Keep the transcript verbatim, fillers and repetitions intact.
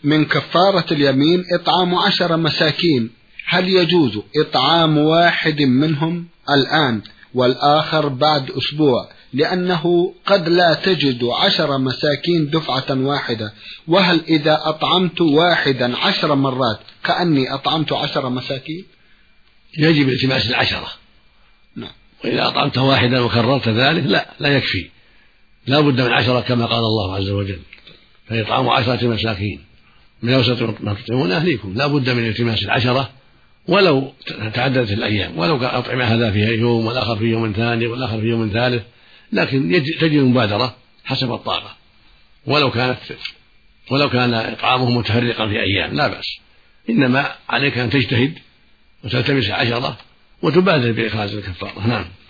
من كفارة اليمين إطعام عشر مساكين، هل يجوز إطعام واحد منهم الآن والآخر بعد أسبوع، لأنه قد لا تجد عشر مساكين دفعة واحدة؟ وهل إذا أطعمت واحدا عشر مرات كأني أطعمت عشر مساكين؟ يجب التماس العشرة. نعم. وإذا أطعمت واحدا وكررت ذلك لا لا يكفي، لا بد من عشرة كما قال الله عز وجل: فإطعام عشرة مساكين من أوسط ما تطعمون أهليكم. لا بد من التماس العشرة ولو تعددت الأيام، ولو كان أطعم هذا في يوم والآخر في يوم ثاني والآخر في يوم ثالث، لكن تجد المبادرة حسب الطاقة، ولو كانت ولو كان إطعامه متفرقا في أيام لا بأس. إنما عليك أن تجتهد وتلتمس عشرة وتبادر بإخراج الكفارة. نعم.